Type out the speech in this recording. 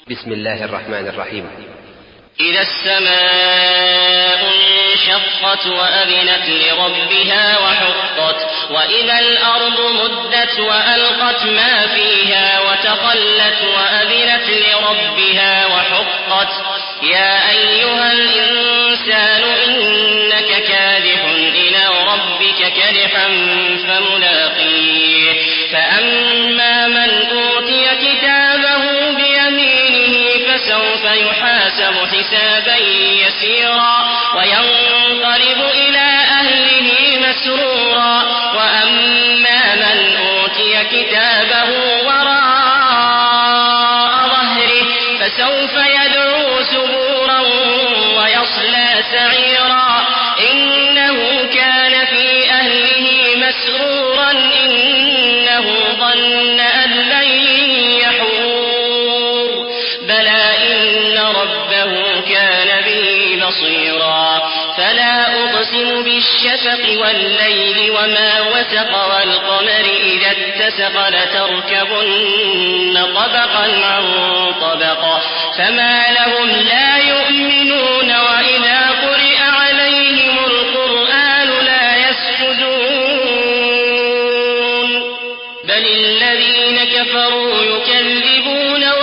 بسم الله الرحمن الرحيم. إذا السماء انشقت وأذنت لربها وحقت وإذا الأرض مدت وألقت ما فيها وتخلت وأذنت لربها وحقت يا أيها الإنسان إنك كادح إلى ربك كدحا فملاقيه فأما من أوتي كتابه بيمينه فسوف يحاسب حسابا يسيرا وينقلب إلى أهله مسرورا وأما من أوتي كتابه وراء ظهره فسوف يدعو ثبورا ويصلى سعيرا إنه كان في أهله مسرورا إنه ظن أن لن يحور بلى إن ربه كان به بصيرا فلا أقسم بالشفق والليل وما وسق والقمر إذا اتسق لتركبن طبقا عن طبق فما لهم لا يؤمنون وإذا قرئ عليهم القرآن لا يسجدون بل الذين كفروا يكذبون